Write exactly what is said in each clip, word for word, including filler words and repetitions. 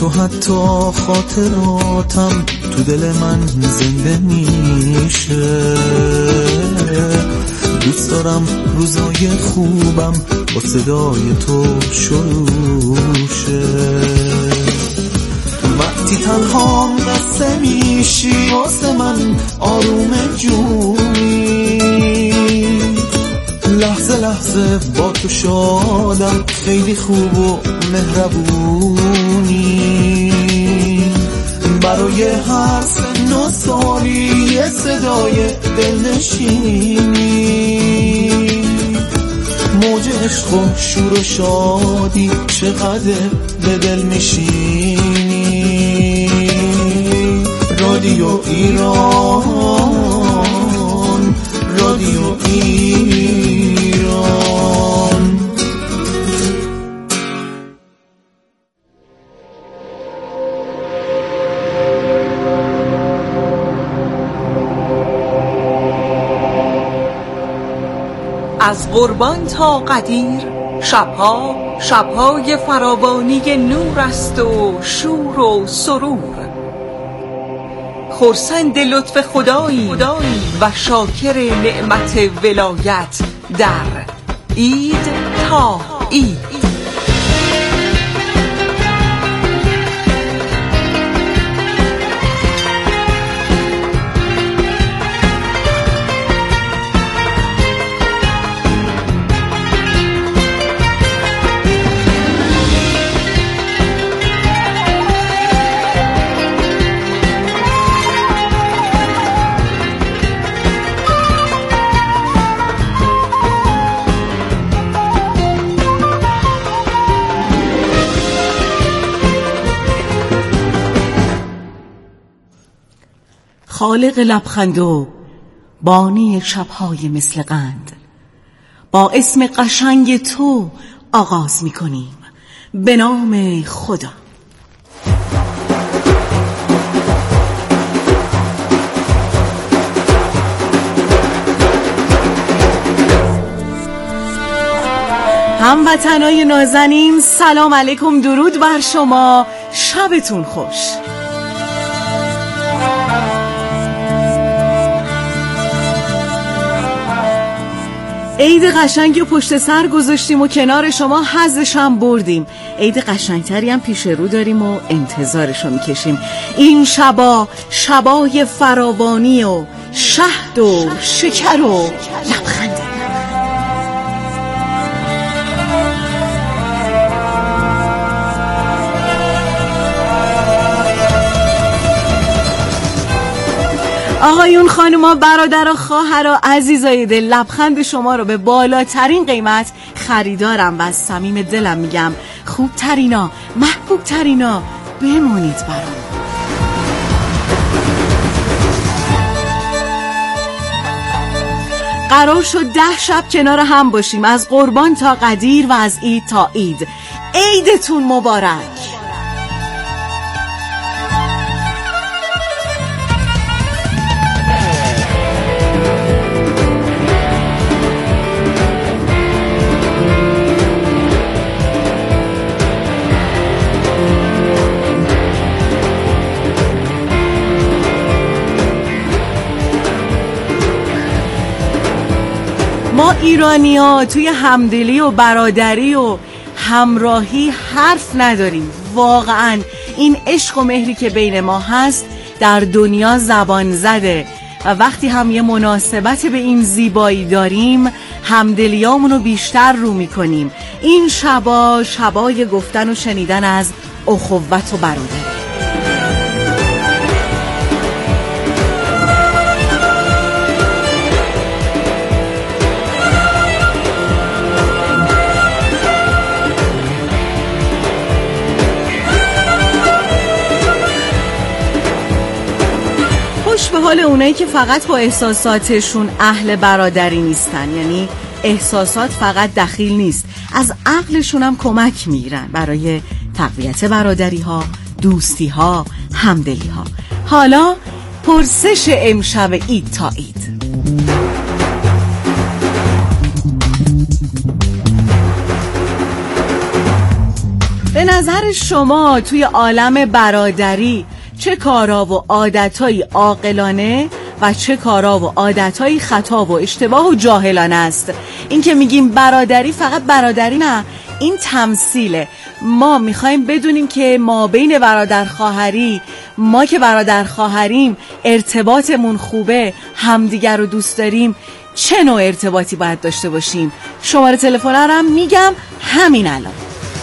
تو حتی خاطراتم تو دل من زنده میشه. دوست دارم روزای خوبم با صدای تو شروع شه. وقتی تنها قصه میشی واسه من آروم جونی، لحظه لحظه با تو شادم، خیلی خوب و مهربونی. برای هر سن و سالی یه صدای دلنشینی، موج عشق و شور و شادی چقدر به دل میشینی. رادیو ایران، رادیو ایران. از قربان تا قدیر شبها شبهای فراوانی نور است و شور و سرور. خرسند لطف خدایی و شاکر نعمت ولایت در عید تا عید. خالق لبخند و بانی شبهای مثل قند، با اسم قشنگ تو آغاز می کنیم به نام خدا. هموطنای نازنین سلام علیکم، درود بر شما، شبتون خوش. عید قشنگی و پشت سر گذاشتیم و کنار شما حظش هم بردیم. عید قشنگتری هم پیش رو داریم و انتظارش رو میکشیم. این شبا شبای فراوانی و شهد و شکر و لبخنده. آقایون، خانوما، برادر و خواهرا، عزیزای دل، لبخند شما رو به بالاترین قیمت خریدارم و از صمیم دلم میگم خوب ترینا، محبوب ترینا بمونید برام. قرار شد ده شب کنار هم باشیم، از قربان تا قدیر و از عید تا عید. عیدتون مبارک. ما ایرانی‌ها توی همدلی و برادری و همراهی حرف نداریم. واقعا این عشق و مهری که بین ما هست در دنیا زبان زده و وقتی هم یه مناسبت به این زیبایی داریم همدلیامونو بیشتر رو میکنیم. این شبا شبای گفتن و شنیدن از اخوت و برادری. به حال اونایی که فقط با احساساتشون اهل برادری نیستن، یعنی احساسات فقط دخیل نیست، از عقلشون هم کمک میگیرن برای تقویت برادری ها، دوستی ها، همدلی ها. حالا پرسش امشب عید تا عید. به نظر شما توی عالم برادری چه کارا و عادتایی عاقلانه و چه کارا و عادتایی خطا و اشتباه و جاهلانه است؟ این که میگیم برادری فقط برادری نه، این تمثیله. ما میخوایم بدونیم که ما بین برادر خواهری، ما که برادر خواهریم ارتباطمون خوبه، همدیگر رو دوست داریم، چه نوع ارتباطی باید داشته باشیم. شماره تلفنم میگم همین الان.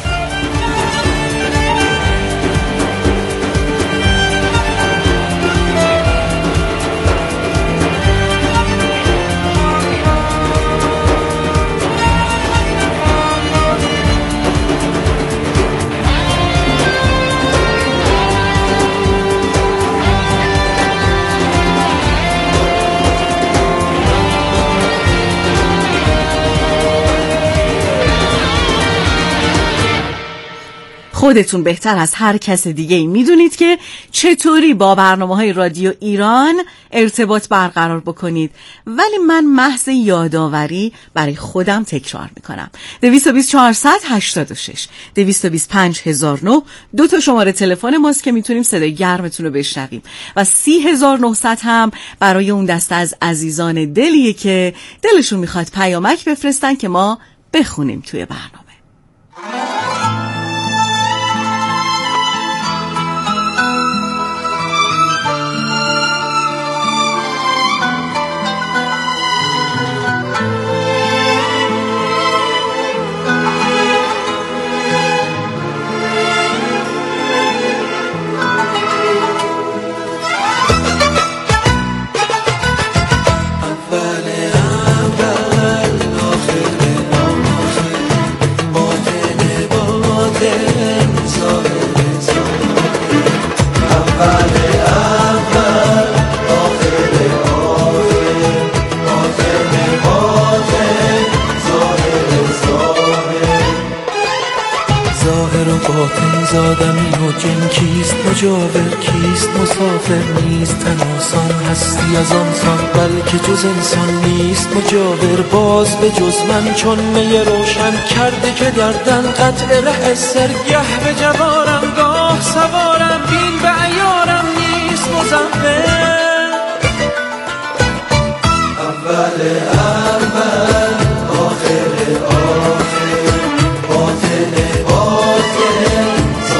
خودتون بهتر از هر کس دیگه ای میدونید که چطوری با برنامه‌های رادیو ایران ارتباط برقرار بکنید، ولی من محض یادآوری برای خودم تکرار میکنم. دویست و بیست چهارصد هشتاد و شش دویست و بیست پنج هزار و نه دو تا شماره تلفن ماست که میتونیم صدای گرمتون رو بشنویم و سی هزار و نهصد هم برای اون دسته از عزیزان دلیه که دلشون میخواد پیامک بفرستن که ما بخونیم توی برنامه. زادمی و جن کیست مجاور، کیست مسافر، نیست تن آسان هستی از آنسان، بلکه جز انسان نیست مجاور. باز به جز من چون می روشن کرده که گردن قطع ره سرگه به جوارم، گاه سوارم بین به عیارم نیست مزمر. اول اول آخر آخر باطن باطن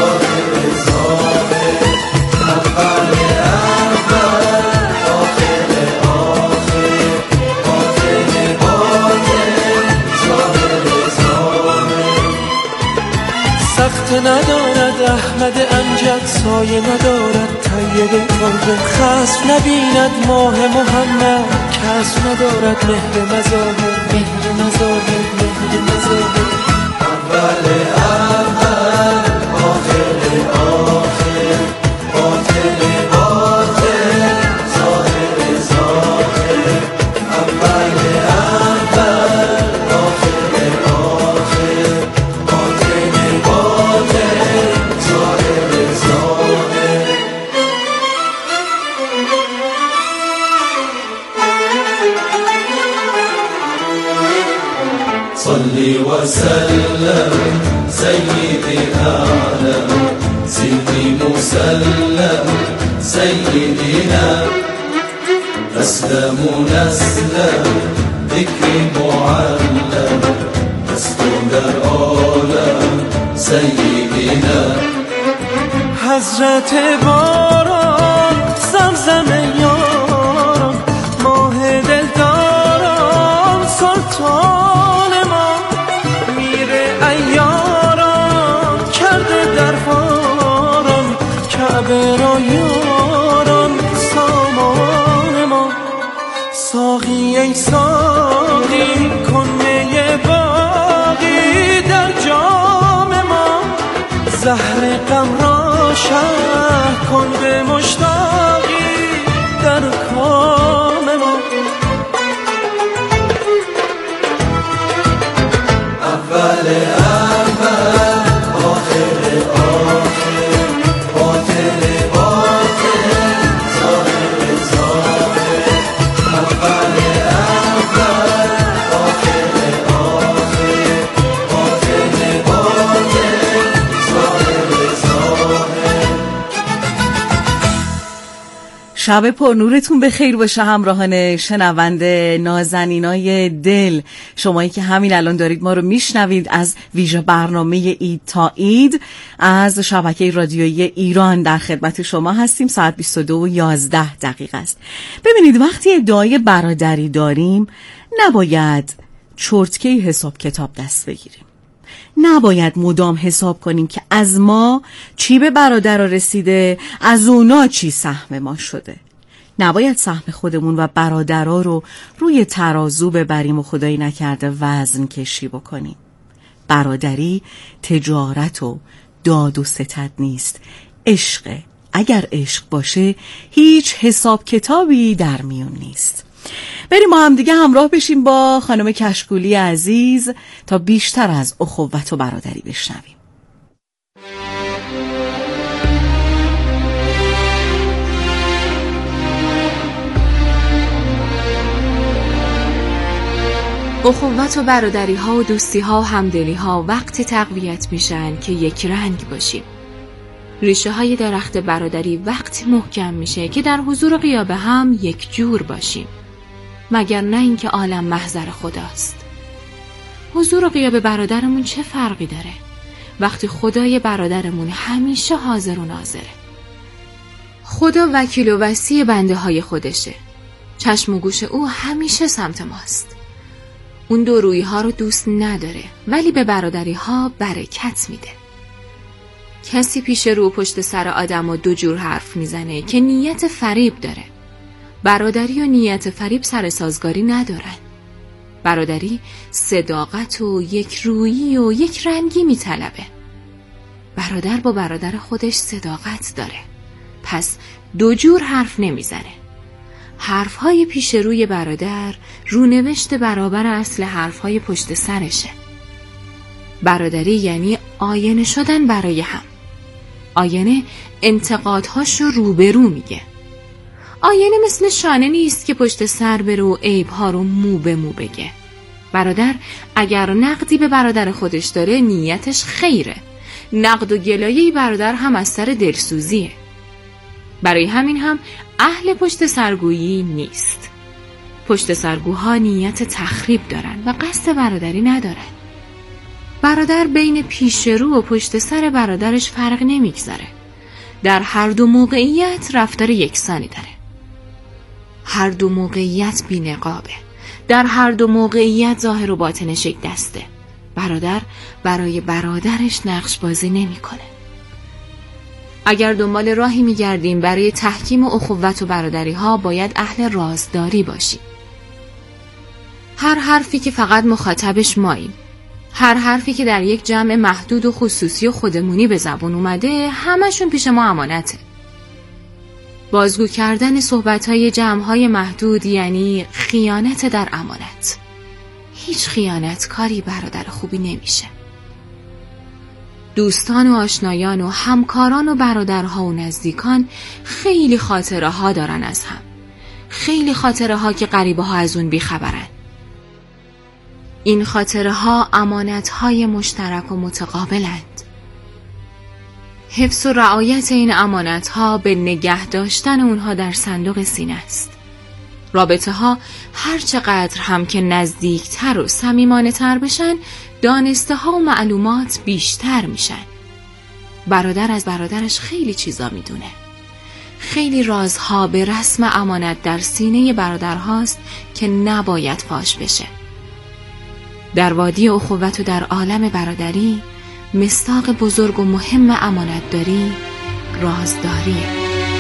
ندارد احمد امجد، سایه ندارد طیب تازه، خصف نبیند ماه محمد، کسب ندارد مهر مظاهر، مهر مظاهر، مهر مظاهر. اول اول آخر آخر باطن باطن ظاهر ظاهر. اول اول آخر آخر باطن باطن ظاهر ظاهر. صلی و سلم سیدی اعلم سیدی مسلم سیدینا، اسلم نسلم ذکری معلم دست در عالم سیدینا. حضرت باران زمزم یاران، ماه دلداران سلطان ما، میره ایاران کرده در باران، کعبه را یاران سامان ما. ساقی ای ساقی کن می باقی در جام ما، زهر غم را شرح کن به مشتاقی در کام ما. اول اول آخر آخر باطن باطن ظاهر ظاهر. اول اول آخر آخر باطن باطن ظاهر شب پر نورتون به خیر باشه همراهان شنونده نازنینای دل، شمایی که همین الان دارید ما رو میشنوید از ویژه برنامه اید تا اید از شبکه رادیویی ایران. در خدمت شما هستیم. ساعت بیست و دو و یازده دقیقه است. ببینید وقتی ادعای برادری داریم نباید چرتکی حساب کتاب دست بگیریم. نباید مدام حساب کنیم که از ما چی به برادر رسیده، از اونا چی سهم ما شده. نباید سهم خودمون و برادرها رو روی ترازو ببریم و خدایی نکرده وزن کشی بکنیم. برادری تجارت و داد و ستد نیست، عشقه. اگر عشق باشه هیچ حساب کتابی در میون نیست. بریم ما هم دیگه همراه بشیم با خانم کشکولی عزیز تا بیشتر از اخوت و برادری بشنویم. اخوت و برادری ها و دوستی ها و همدلی ها وقتی تقویت میشن که یک رنگ باشیم. ریشه های درخت برادری وقتی محکم میشه که در حضور و غیاب هم یک جور باشیم، مگر نه اینکه عالم محضر خداست. حضور و غیاب برادرمون چه فرقی داره وقتی خدای برادرمون همیشه حاضر و ناظره؟ خدا وکیل و وصی بنده های خودشه. چشم و گوش او همیشه سمت ماست. اون دو رویی ها رو دوست نداره ولی به برادری ها برکت میده. کسی پیش رو و پشت سر آدم و دو جور حرف میزنه که نیت فریب داره. برادری و نیت فریب سر سازگاری ندارن. برادری صداقت و یک رویی و یک رنگی میطلبه. برادر با برادر خودش صداقت داره، پس دو جور حرف نمیزنه. حرفهای پیش روی برادر رونوشت برابر اصل حرفهای پشت سرشه. برادری یعنی آینه شدن برای هم. آینه انتقادهاش رو روبرو میگه. آینه مثل شانه نیست که پشت سر بره و عیبها رو مو به مو بگه. برادر اگر نقدی به برادر خودش داره نیتش خیره. نقد و گلایه برادر هم از سر دلسوزیه. برای همین هم اهل پشت سرگویی نیست. پشت سرگوها نیت تخریب دارن و قصد برادری ندارن. برادر بین پیش رو و پشت سر برادرش فرق نمیگذاره. در هر دو موقعیت رفتار یکسانی داره. هر دو موقعیت بی‌نقابه. در هر دو موقعیت ظاهر و باطنش یک دسته. برادر برای برادرش نقش بازی نمی‌کنه. اگر دنبال راهی می‌گردیم برای تحکیم اخوت و برادری ها باید اهل رازداری باشیم. هر حرفی که فقط مخاطبش ماییم، هر حرفی که در یک جمع محدود و خصوصی و خودمونی به زبان اومده همشون پیش ما امانته. بازگو کردن صحبت‌های جمع‌های محدود یعنی خیانت در امانت. هیچ خیانت کاری برادر خوبی نمیشه. دوستان و آشنایان و همکاران و برادرها و نزدیکان خیلی خاطره ها دارن از هم. خیلی خاطره ها که غریبه ها از اون بیخبرن. این خاطره ها امانت های مشترک و متقابلند. حفظ و رعایت این امانت ها به نگه داشتن اونها در صندوق سینه است. رابطه ها هر چقدر هم که نزدیکتر و صمیمانه تر بشن دانسته ها و معلومات بیشتر میشن. برادر از برادرش خیلی چیزا میدونه. خیلی رازها به رسم امانت در سینه برادر هاست که نباید فاش بشه. در وادی اخوت و در عالم برادری مصداق بزرگ و مهم امانت داری رازداریه.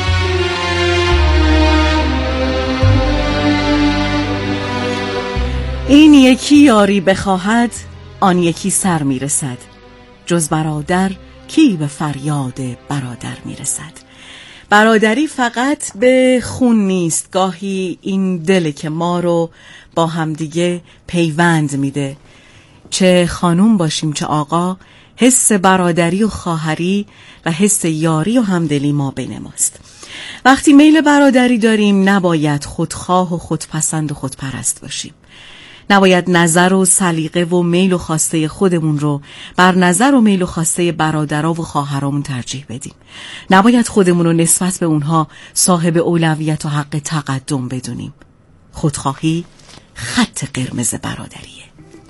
این یکی یاری بخواهد آن یکی سر میرسد، جز برادر کی به فریاد برادر میرسد. برادری فقط به خون نیست، گاهی این دل که ما رو با همدیگه پیوند میده. چه خانوم باشیم چه آقا، حس برادری و خواهری و حس یاری و همدلی ما بین ماست. وقتی میل برادری داریم نباید خودخواه و خودپسند و خودپرست باشیم. نباید نظر و سلیقه و میل و خواسته خودمون رو بر نظر و میل و خواسته برادرها و خواهرامون ترجیح بدیم. نباید خودمون رو نسبت به اونها صاحب اولویت و حق تقدم بدونیم. خودخواهی خط قرمز برادریه.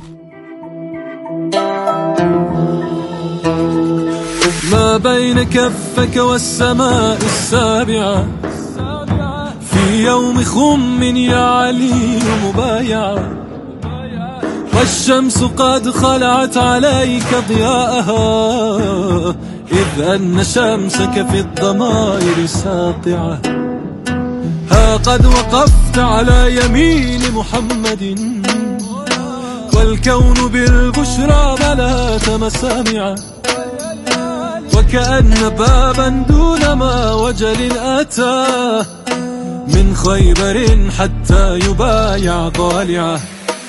ما بين كفك والسماء السابعة في يوم خم يا علي مبايعة والشمس قد خلعت عليك ضياءها إذ أن شمسك في الضمائر ساطعة ها قد وقفت على يمين محمد والكون بالبشرى ملأت مسامعه وكأن بابا دون ما وجل أتاه من خيبر حتى يبايع طالعه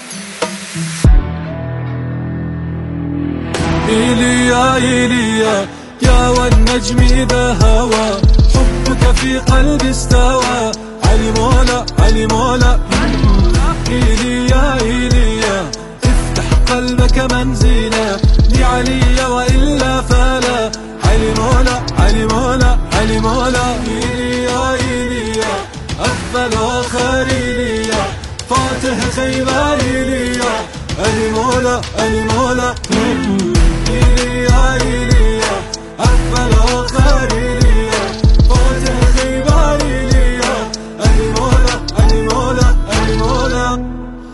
إيليا إيليا يا والنجم إذا هوى حبك في قلبي استوى علي مولا علي مولا إيليا إيليا افتح قلبك منزلا لعلي وإلا فلا علي مولا علي مولا علي مولا إيليا إيليا أفضل آخر إيليا فاتح خيبر إيليا علي مولا علي مولا إيليا إيليا أفضل آخر إيليا فاتح خيبر إيليا علي مولا علي مولا علي مولا.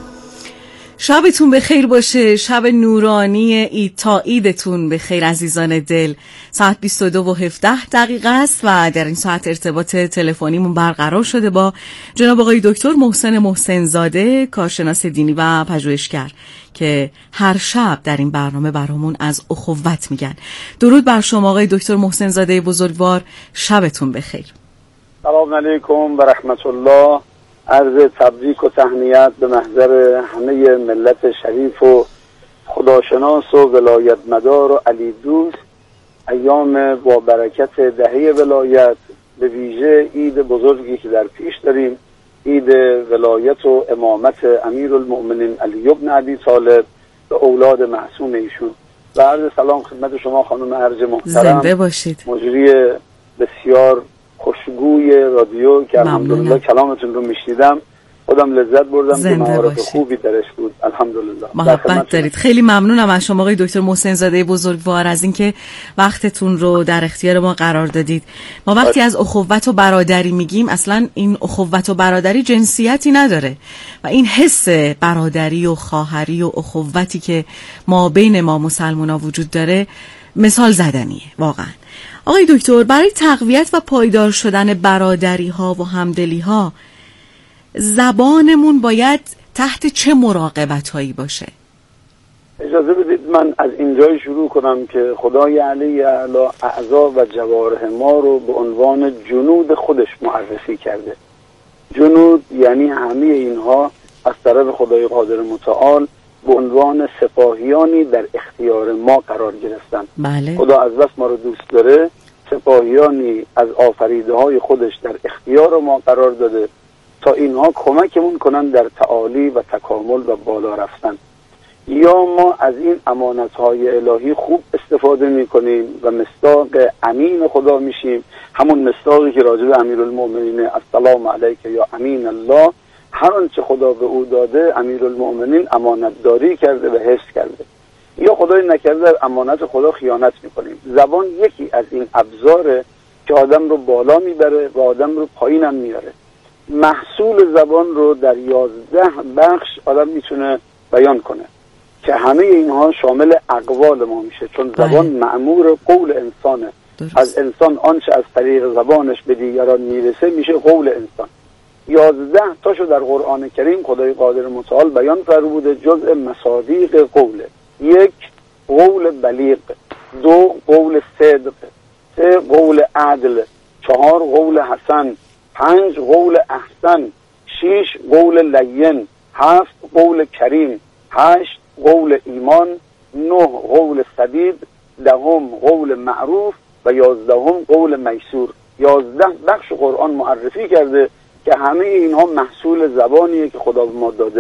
شبتون بخیر باشه، شب نورانی عید تا عیدتون بخیر عزیزان دل. ساعت بیست و دو و هفده دقیقه است و در این ساعت ارتباط تلفنیمون برقرار شده با جناب آقای دکتر محسن محسن زاده، کارشناس دینی و پژوهشگر که هر شب در این برنامه برامون از اخوت میگن. درود بر شما آقای دکتر محسن زاده بزرگوار، شبتون بخیر. سلام علیکم و رحمت الله. عرض تبریک و تهنیت به محضر همه ملت شریف و خداشناس و ولایت مدار و علی دوست. ایام با برکت دهه ولایت، به ویژه عید بزرگی که در پیش داریم، عید ولایت و امامت امیرالمؤمنین علی بن ابی طالب به اولاد معصوم ایشون. و عرض سلام خدمت شما خانم ارج محترم، زنده باشید، مجری بسیار خوشگوی رادیو که الحمدلله کلامتون رو میشنیدم، خودم لذت بردم که مهارت خوبی درش بود. الحمدلله محبت دارید. خیلی ممنونم از شما آقای دکتر محسن زاده بزرگوار از اینکه وقتتون رو در اختیار ما قرار دادید. ما وقتی از اخوت و برادری میگیم، اصلا این اخوت و برادری جنسیتی نداره و این حس برادری و خواهری و اخوتی که ما بین ما مسلمان‌ها وجود داره مثال زدنیه واقعا. آقای دکتر، برای تقویت و پایدار شدن برادری ها و همدلی ها زبانمون باید تحت چه مراقبت هایی باشه؟ اجازه بدید من از اینجای شروع کنم که خدای علی اعلی اعضا و جوارح ما رو به عنوان جنود خودش معرفی کرده. جنود یعنی همه اینها از طرف خدای قادر متعال به عنوان سپاهیانی در اختیار ما قرار گرفتن. بله. خدا از بس ما رو دوست داره، سپاهیانی از آفریده های خودش در اختیار ما قرار داده تا اینها کمکمون کنن در تعالی و تکامل و بالا رفتن. یا ما از این امانت های الهی خوب استفاده می کنیم و مصداق امین خدا میشیم، همون مصداقی که راجع به امیرالمؤمنین السلام علیک یا امین الله، هر آنچه خدا به او داده امیرالمؤمنین امانت داری کرده و حفظ کرده. یا خدای نکرده در امانت خدا خیانت میکنیم. زبان یکی از این ابزاره که آدم رو بالا میبره و آدم رو پایین هم میاره. محصول زبان رو در یازده بخش آدم میتونه بیان کنه که همه اینها شامل اقوال ما میشه، چون زبان مأمور قول انسانه. درست. از انسان آنچه از طریق زبانش به دیگران میرسه میشه قول انسان. یازده تاشو در قرآن کریم خدای قادر متعال بیان فرموده جزء مصادیق قوله. یک، قول بلیغ. دو، قول صدق. سه، قول عدل. چهار، قول حسن. پنج، قول احسن. شش، قول لین. هفت، قول کریم. هشت، قول ایمان. نه، قول سدید. دهم، قول معروف. و یازدهم، قول میسور. یازده بخش قرآن معرفی کرده که همه اینها محصول زبانیه که خدا به ما داده.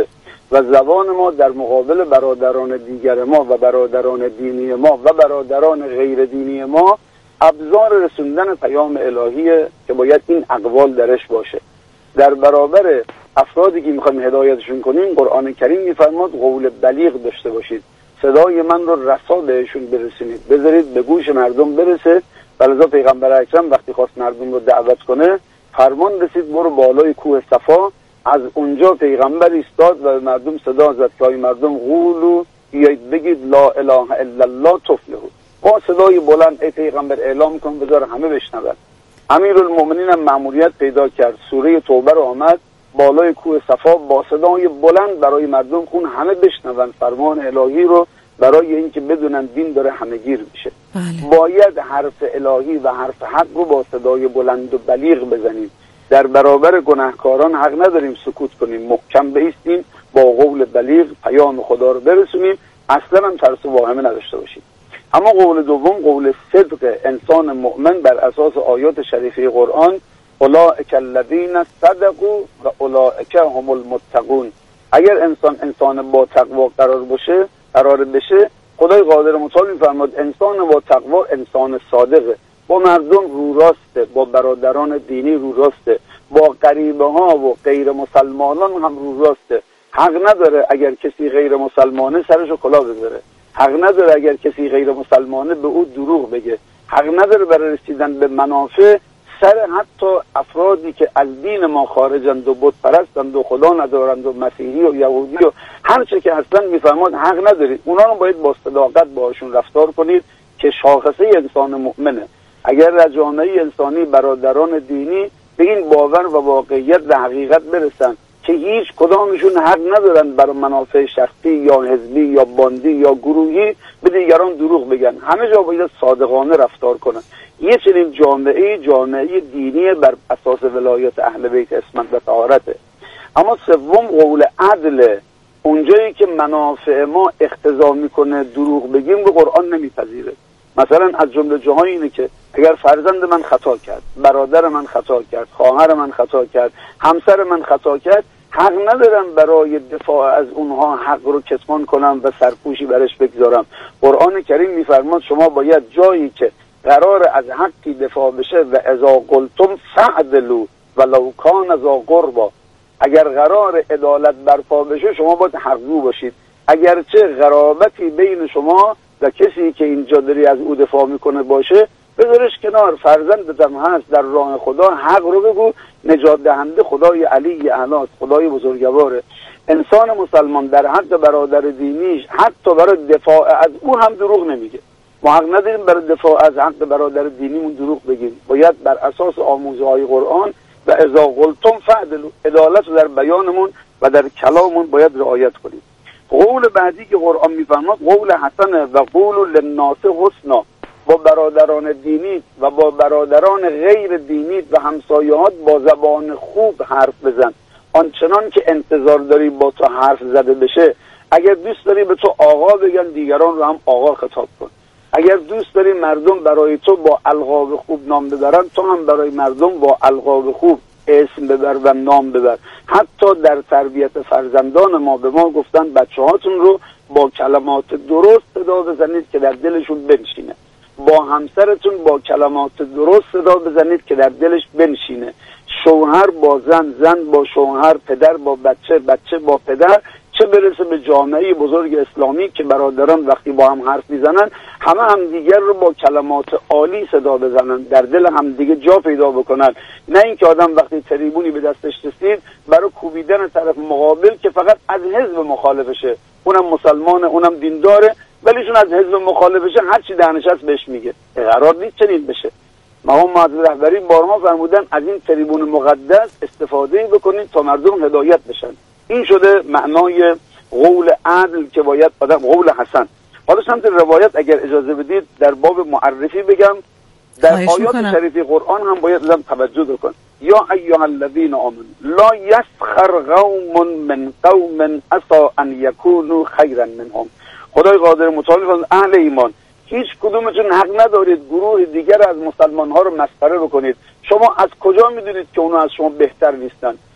و زبان ما در مقابل برادران دیگر ما و برادران دینی ما و برادران غیر دینی ما ابزار رسوندن پیام الهیه که باید این اقوال درش باشه. در برابر افرادی که میخوایم هدایتشون کنیم قرآن کریم میفرماد قول بلیغ داشته باشید، صدای من رو رسا بهشون برسونید، بذارید به گوش مردم برسه. ولذا پیغمبر اکرم وقتی خواست مردم رو دعوت کنه فرمان رسید برو بالای کوه صفا. از اونجا پیغمبر ایستاد و به مردم صدا زد که ای مردم قولو، بیایید بگید لا اله الا الله تفلحون. با صدای بلند ای پیغمبر اعلام کن بذار همه بشنون. امیرالمؤمنین هم مأموریت پیدا کرد، سوره توبه رو آمد بالای کوه صفا با صدای بلند برای مردم خون همه بشنون فرمان الهی رو، برای اینکه بدونن دین داره همه گیر میشه. بله. باید حرف الهی و حرف حق رو با صدای بلند و بلیغ بزنیم. در برابر گناهکاران حق نداریم سکوت کنیم، محکم بایستیم، با قول بلیغ پیام خدا رو برسونیم، اصلا هم ترس و واهمه نداشته باشیم. اما قول دوم قول صدق انسان مؤمن بر اساس آیات شریفه قرآن، اولئک الذین صدقوا و اولئک هم المتقون. اگر انسان انسان با تقوا قرار بشه قرار بشه خدای قادر متعال میفرماد انسان با تقوا انسان صادقه، با مردم رو راسته، با برادران دینی رو راسته، با غریبه ها و غیر مسلمانان هم رو راسته. حق نداره اگر کسی غیر مسلمانه سرشو کلاه بذاره، حق نداره اگر کسی غیر مسلمانه به او دروغ بگه، حق نداره برای رسیدن به منافع سر حتی افرادی که از دین ما خارجند و بت پرستند و خدا ندارند و مسیحی و یهودی و هر چه که هستن میفرماد حق ندارید. اونا رو باید با صداقت باهاشون رفتار کنید که شاخصه انسان مؤمنه. اگر در جامعه انسانی برادران دینی به این باور و واقعیت و حقیقت برسن که هیچ کدامشون حق ندارن برای منافع شخصی یا حزبی یا باندی یا گروهی به دیگران دروغ بگن، همه جا باید صادقانه رفتار کنن. یه چنین جامعه جامعه دینی بر اساس ولایت اهل بیت عصمت و طهارته. اما سوم قول عدل، اونجایی که منافع ما اقتضا میکنه دروغ بگیم به قرآن نمیپذیره. مثلا از جمله جاهای اینه که اگر فرزند من خطا کرد، برادر من خطا کرد، خواهر من خطا کرد، همسر من خطا کرد، حق ندارم برای دفاع از اونها حق رو کتمان کنم و سرپوشی برش بگذارم. قرآن کریم میفرماد شما باید جایی که قرار از حقی دفاع بشه و اذا قلتم فعدلوا ولو کان ذا قربا، اگر قرار عدالت برپا بشه شما باید حق‌جو باشید، اگرچه قرابتی بین شما و کسی که اینجا داری از او دفاع میکنه باشه بذارش کنار. فرزندتم هست در راه خدا، حق رو بگو، نجات دهنده خدای علی اعلی، خدای بزرگواره. انسان مسلمان در حق برادر دینیش حتی برای دفاع از او هم دروغ نمیگه. ما حق نداریم برای دفاع از حق برادر دینیمون دروغ بگیم، باید بر اساس آموزهای قرآن و اذا قلتم فعدلوا، عدالت در بیانمون و در کلاممون باید رعایت کنیم. قول بعدی که قرآن میفرماد قول حسن و قول للناس حسنا، با برادران دینی و با برادران غیر دینی و همسایه‌هات با زبان خوب حرف بزن، آنچنان که انتظار داری با تو حرف زده بشه. اگر دوست داری به تو آقا بگن دیگران رو هم آقا خطاب کن، اگر دوست داری مردم برای تو با القاب خوب نام ببرن تو هم برای مردم با القاب خوب اسم ببر و نام ببر. حتی در تربیت فرزندان ما به ما گفتن بچه هاتون رو با کلمات درست صدا بزنید که در دلشون بنشینه، با همسرتون با کلمات درست صدا بزنید که در دلش بنشینه، شوهر با زن، زن با شوهر، پدر با بچه، بچه با پدر، چه برسه به جامعه بزرگ اسلامی که برادران وقتی با هم حرف میزنن همه هم دیگر رو با کلمات عالی صدا بزنن، در دل هم دیگه جا پیدا بکنن، نه اینکه آدم وقتی تریبونی به دستش رسید برای کوبیدن طرف مقابل که فقط از حزب مخالفشه، اونم مسلمانه اونم دینداره ولیشون از حزب مخالفشه هر چی دهنش هست بهش میگه. قرار نیست چنین بشه. مقام معظم رهبری بارها فرمودن از این تریبون مقدس استفاده بکنید تا مردم هدایت بشن. این شده معنای قول عدل که باید آدم، قول حسن. حالا سمت روایت اگر اجازه بدید در باب معرفی بگم، در آیات شریفی قرآن هم باید آدم توجه بکن. یا ایها الذین آمنوا لا یسخر قوم من قوم عسى ان یکونوا خیرا منهم. خدای قادر متعال اهل ایمان هیچ کدومتون حق ندارید گروه دیگر از مسلمان ها رو مسخره بکنید. شما از کجا میدونید که اونا از شما بهتر نیستن؟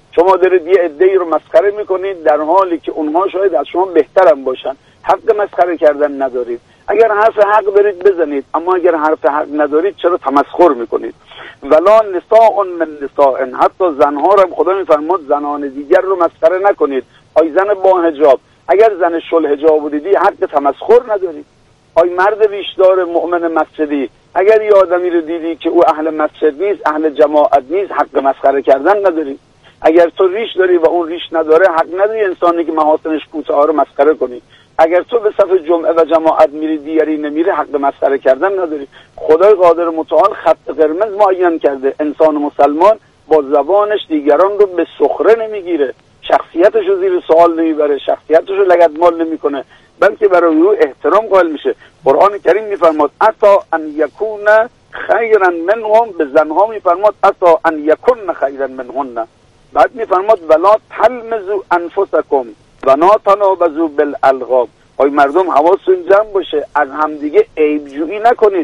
شما دارید یه عده‌ای رو مسخره میکنید در حالی که اونها شاید از شما بهترم باشن. حق مسخره کردن ندارید. اگر حرف حق دارید بزنید، اما اگر حرف حق ندارید چرا تمسخر میکنید؟ ولا نساء من نساء، حتی زنها رو هم خدا میفرماد زنان دیگر رو مسخره نکنید. آی زن با حجاب، اگر زن شل حجاب بودیدی حق تمسخر نداری. آی مرد ریشدار مؤمن مسجدی، اگر یه آدمی رو دیدی که او اهل مسجد نیست، اهل جماعت نیست، حق مسخره کردن نداری. اگر تو ریش داری و اون ریش نداره، حق نداری انسانی که محاسنش کوتاه رو مسخره کنی. اگر تو به صف جمعه و جماعت میری دیگری نمیره، حق مسخره کردن نداری. خدای قادر متعال خط قرمز معین کرده. انسان مسلمان با زبانش دیگران رو به سخره نمیگیره، شخصیتش رو زیر سوال نمیبره، شخصیتش رو لگدمال نمیکنه، بلکه برای او احترام قائل میشه. قرآن کریم میفرماد اتا ان یکون خیرا منهم، به زنها میفرماد اتا ان یکن خیرا منهن. بعد میفرماد ولا تلمزوا انفسکم و لا تنابزوا بالالقاب. آی مردم حواستون جمع باشه، از همدیگه عیب جویی نکنید.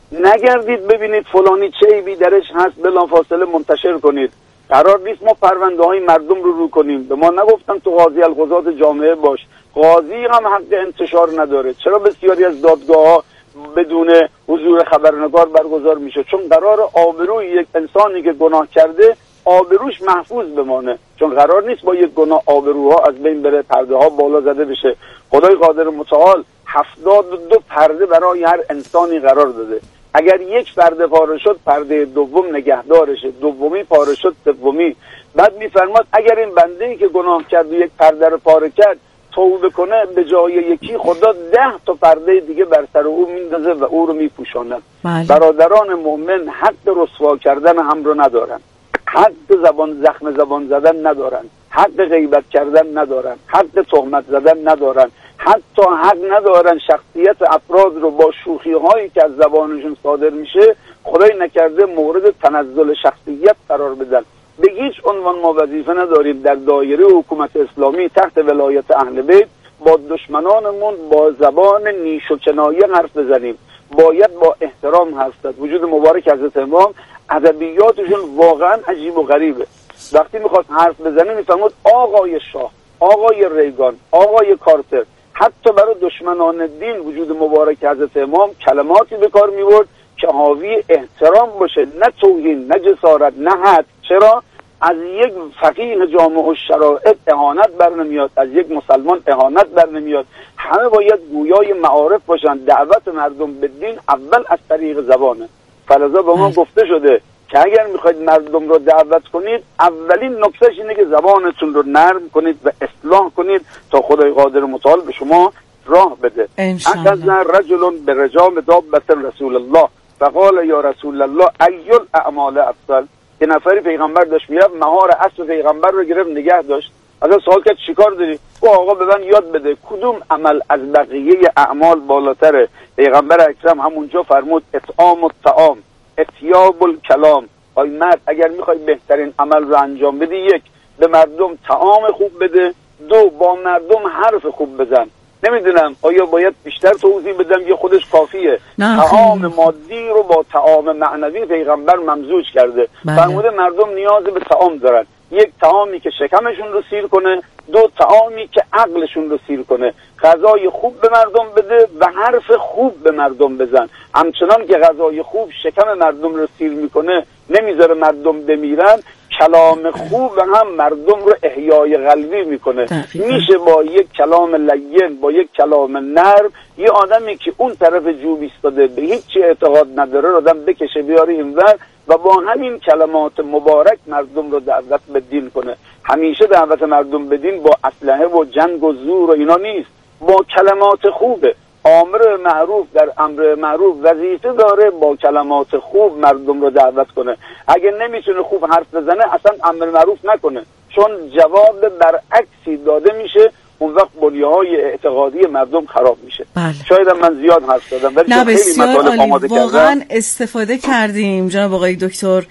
نگردید ببینید فلانی چه عیبی درش هست بلافاصله منتشر کنید. قرار نیست ما پرونده های مردم رو رو کنیم. به ما نگفتن تو قاضی القضات جامعه باش. قاضی هم حق انتشار نداره. چرا بسیاری از دادگاه ها بدون حضور خبرنگار برگزار میشه؟ چون قرار آبروی یک انسانی که گناه کرده آبروش محفوظ بمانه. چون قرار نیست با یک گناه آبروها از بین بره، پرده ها بالا زده بشه. خدای قادر متعال هفتاد و دو پرده برای هر انسانی قرار داده. اگر یک پرده پاره شد، پرده دوم نگهدارشه، دومی پاره شد، سومی. بعد میفرماد اگر این بنده‌ای که گناه کرد و یک پرده رو پاره کرد توبه کنه، به جای یکی خدا ده تا پرده دیگه بر سر او میندازه و او رو میپوشاند. برادران مؤمن حق رسوا کردن هم رو ندارن، حق زبان زخم زبان زدن ندارن، حق غیبت کردن ندارن، حق تهمت زدن ندارن، حتی حق ندارن شخصیت افراد رو با شوخی هایی که از زبانشون صادر میشه خدای نکرده مورد تنزل شخصیت قرار بدن. به هیچ عنوان ما وظیفه نداریم در دایره حکومت اسلامی تحت ولایت اهل بیت با دشمنانمون با زبان نیش و کنایه حرف بزنیم. باید با احترام حرف زد. وجود مبارک حضرت امام ادبیاتشون واقعا عجیب و غریبه. وقتی میخواد حرف بزنه میفرماد آقای شاه، آقای ریگان، آقای کارتر. حتی برای دشمنان دین وجود مبارک حضرت امام کلماتی به کار میبرد که حاوی احترام باشه، نه توهین، نه جسارت، نه حد. چرا؟ از یک فقیه جامع الشرائع اهانت بر نمیاد، از یک مسلمان اهانت بر نمیاد. همه باید گویای معارف باشن. دعوت مردم به دین اول از طریق زبانه. فلذا به ما گفته شده که اگر میخواید مردم رو دعوت کنید، اولین نکتهش اینه که زبانتون رو نرم کنید و اصلاح کنید تا خدای قادر متعال به شما راه بده. اخذ رجل برجام دابة رسول الله فقال یا رسول الله ای الاعمال افضل. یه نفری پیغمبر داشت میرفت، مهار اسب پیغمبر رو گرفت نگه داشت. ازش سوال کرد چیکار داری؟ او آقا به من یاد بده کدوم عمل از بقیه اعمال بالاتره. پیغمبر اکرم همونجا فرمود اطعام الطعام، اطیاب الکلام. آی مرد اگر میخوای بهترین عمل رو انجام بدی، یک به مردم طعام خوب بده، دو با مردم حرف خوب بزن. نمیدونم آیا باید بیشتر توضیح بدم یا خودش کافیه؟ طعام مادی رو با طعام معنوی پیغمبر ممزوج کرده. فرموده مردم نیاز به طعام دارن، یک طعامی که شکمشون رو سیر کنه، دو طعامی که عقلشون رو سیر کنه. غذای خوب به مردم بده و حرف خوب به مردم بزن. همچنان که غذای خوب شکم مردم رو سیر میکنه، نمیذاره مردم بمیرن، کلام خوب هم مردم رو احیای قلبی میکنه. میشه با یک کلام لین، با یک کلام نرم، یه آدمی که اون طرف جوب ایستاده به هیچ چی اعتقاد نداره رو آدم بکشه بیاره اینور و با همین کلمات مبارک مردم رو دعوت به دین کنه. همیشه دعوت مردم به دین با اسلحه و جنگ و زور و اینا نیست، با کلمات خوبه. امر معروف در امر معروف وظیفه داره با کلمات خوب مردم رو دعوت کنه. اگه نمیتونه خوب حرف بزنه اصلا امر معروف نکنه، چون جواب برعکسی داده میشه. اون وقت بنیه‌های اعتقادی مردم خراب میشه. بله. شاید من زیاد حرف زدم ولی نه بسیار عالی، واقعا استفاده کردیم جناب آقای دکتر.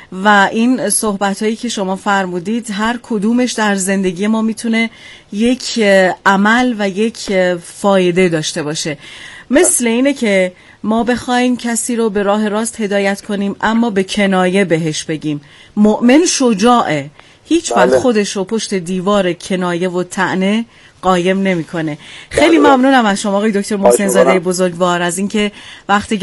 و این صحبتایی که شما فرمودید هر کدومش در زندگی ما میتونه یک عمل و یک فایده داشته باشه. مثل اینه که ما بخوایم کسی رو به راه راست هدایت کنیم اما به کنایه بهش بگیم مؤمن شجاعه، هیچ وقت بله. خودش رو پشت دیوار کنایه و طعنه قایم نمیکنه. خیلی بله. ممنونم از شما آقای دکتر محسن زاده بزرگوار از اینکه وقت